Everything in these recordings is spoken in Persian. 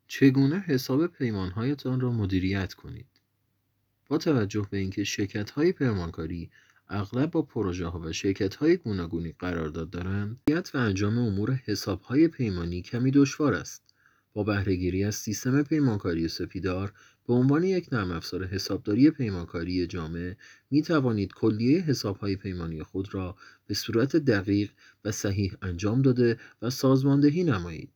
چگونه حساب پیمان‌هایتان را مدیریت کنید؟ با توجه به اینکه شرکت‌های پیمانکاری اغلب با پروژه‌ها و شرکت‌های گوناگونی قرارداد دارند، مدیریت و انجام امور حساب‌های پیمانی کمی دشوار است. با بهره‌گیری از سیستم پیمانکاری سپیدار به عنوان یک نرم افزار حسابداری پیمانکاری جامع، می توانید کلیه حساب‌های پیمانی خود را به صورت دقیق و صحیح انجام داده و سازماندهی نمایید.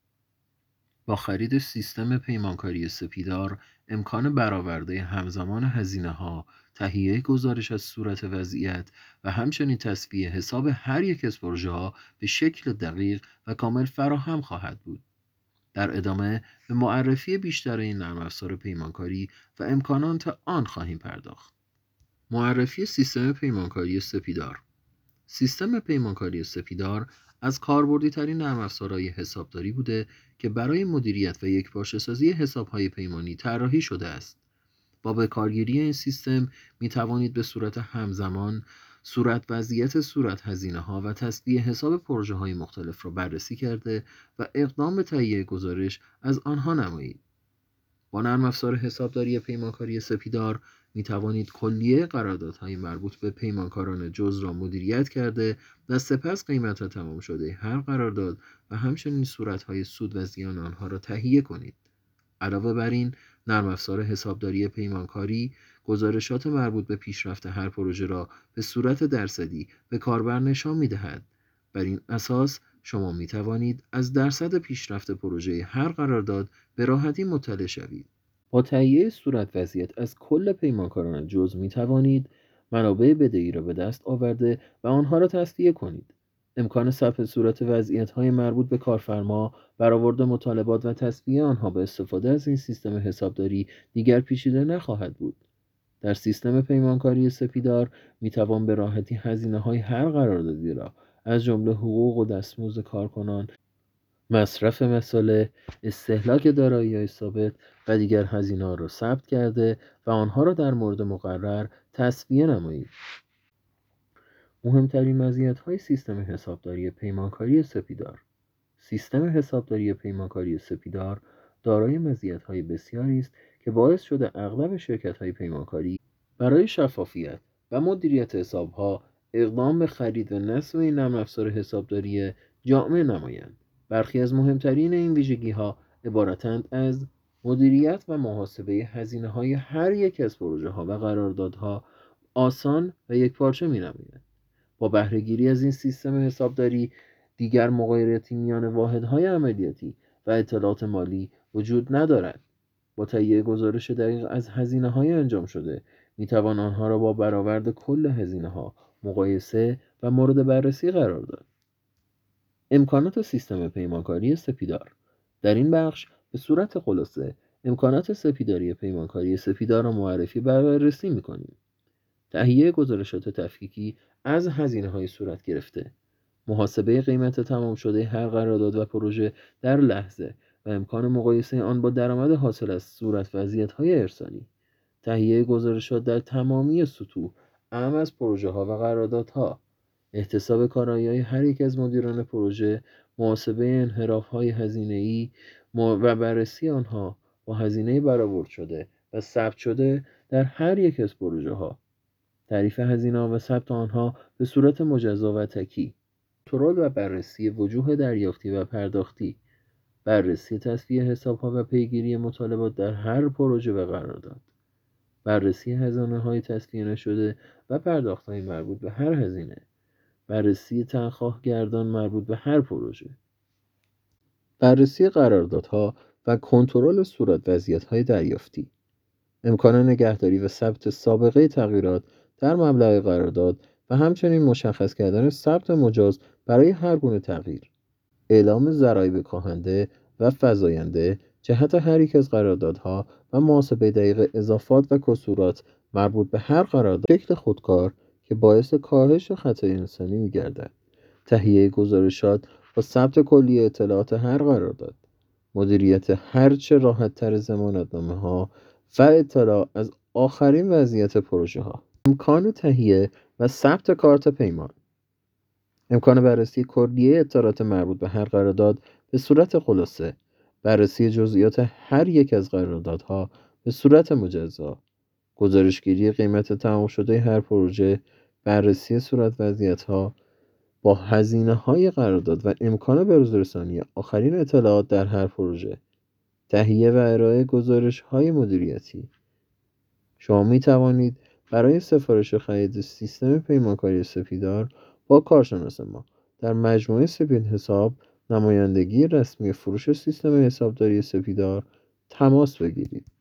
با خرید سیستم پیمانکاری سپیدار، امکان برآورده همزمان هزینه‌ها، تهیه گزارش از صورت وضعیت و همچنین تصفیه حساب هر یک از پروژه‌ها به شکل دقیق و کامل فراهم خواهد بود. در ادامه به معرفی بیشتر این نرم افزار پیمانکاری و امکانات آن خواهیم پرداخت. معرفی سیستم پیمانکاری سپیدار. سیستم پیمانکاری سپیدار از کاربردی‌ترین نرم افزارهای حسابداری بوده که برای مدیریت و یکپارچه‌سازی حساب‌های پیمانی طراحی شده است. با بکارگیری این سیستم می توانید به صورت همزمان صورت وضعیت صورت هزینه‌ها و تصفیه حساب پروژه‌های مختلف را بررسی کرده و اقدام به تهیه گزارش از آنها نمایید. با نرم افزار حسابداری پیمانکاری سپیدار می توانید کلیه قراردادهای مربوط به پیمانکاران جزء را مدیریت کرده و سپس قیمت تمام شده هر قرارداد و همچنین صورتهای سود و زیان آنها را تهیه کنید. علاوه بر این، نرم افزار حسابداری پیمانکاری گزارشات مربوط به پیشرفت هر پروژه را به صورت درصدی به کاربر نشان می دهد. بر این اساس شما می توانید از درصد پیشرفت پروژه هر قرارداد به راحتی مطلع شوید. با تهیه صورت وضعیت از کل پیمانکاران جزء می توانید منابع بدهی را به دست آورده و آنها را تصفیه کنید. امکان ثبت صورت وضعیت‌های مربوط به کارفرما، برآورد مطالبات و تصفیه آنها با استفاده از این سیستم حسابداری دیگر پیچیده نخواهد بود. در سیستم پیمانکاری سپیدار می‌توان به راحتی هزینه‌های هر قراردادی را از جمله حقوق و دستمزد کارکنان، مصرف مصالح، استهلاک دارایی‌های ثابت و دیگر هزینه‌ها را ثبت کرده و آنها را در مورد مقرر تصفیه نمایید. مهمترین مزیت‌های سیستم حسابداری پیمانکاری سپیدار. سیستم حسابداری پیمانکاری سپیدار دارای مزیت‌های بسیاری است که باعث شده اغلب شرکت‌های پیمانکاری برای شفافیت و مدیریت حساب‌ها اقدام به خرید و نصب این نرم افزار حسابداری جامع نمایند. برخی از مهمترین این ویژگی‌ها عبارتند از مدیریت و محاسبه هزینه‌های هر یک از پروژه‌ها و قراردادها آسان و یکپارچه می‌نماید. با بهره‌گیری از این سیستم حسابداری دیگر مغایرتی میان واحدهای عملیاتی و اطلاعات مالی وجود ندارد. با تهیه گزارش دقیق از هزینه‌های انجام شده می‌توان آنها را با برآورد کل هزینه‌ها مقایسه و مورد بررسی قرار داد. امکانات سیستم پیمانکاری سپیدار. در این بخش به صورت خلاصه امکانات سپیداری پیمانکاری سپیدار را معرفی و بررسی می‌کنیم. تهیه گزارشات تفکیکی از هزینه‌های صورت گرفته، محاسبه قیمت تمام شده هر قرارداد و پروژه در لحظه و امکان مقایسه آن با درآمد حاصل از صورت وضعیت‌های ارسالی، تهیه گزارشات در تمامی سطوح اعم از پروژه‌ها و قراردادها، احتساب کارایی هر یک از مدیران پروژه، محاسبه انحراف‌های هزینه‌ای و بررسی آنها با هزینه برآورد شده و ثبت شده در هر یک از پروژه‌ها، تعریف هزینه‌ها و ثبت آنها به صورت مجزا و تکی، کنترل و بررسی وجوه دریافتی و پرداختی، بررسی تصفیه حساب‌ها و پیگیری مطالبات در هر پروژه و قرارداد، بررسی هزینه‌های تصفیه نشده و پرداخت‌های مربوط به هر هزینه، بررسی تنخواهگردان مربوط به هر پروژه، بررسی قراردادها و کنترل صورت وضعیت‌های دریافتی، امکان نگهداری و ثبت سابقه تغییرات در مبلغ قرارداد و همچنین مشخص کردن ثبت مجاز برای هر گونه تغییر، اعلام ضرایب کاهنده و فزاینده جهت هر یک از قراردادها و محاسبه دقیق اضافات و کسورات مربوط به هر قرارداد شکل خودکار که باعث کاهش خطای انسانی می‌گردد، تهیه گزارشات با ثبت کلی اطلاعات هر قرارداد، مدیریت هرچه راحت‌تر ضمانتنامه‌ها و اطلاع از آخرین وضعیت پروژه‌ها، امکان تهیه و ثبت کارت پیمان، امکان بررسی کلیه اطلاعات مربوط به هر قرارداد به صورت خلاصه، بررسی جزئیات هر یک از قراردادها به صورت مجزا، گزارشگیری قیمت تمام شده هر پروژه، بررسی صورت وضعیت‌ها با هزینه‌های قرارداد و امکان بروزرسانی آخرین اطلاعات در هر پروژه، تهیه و ارائه گزارش‌های مدیریتی. شما می توانید برای سفارش خرید سیستم پیمانکاری سپیدار با کارشناس ما در مجموعه سپید حساب نمایندگی رسمی فروش سیستم حسابداری سپیدار تماس بگیرید.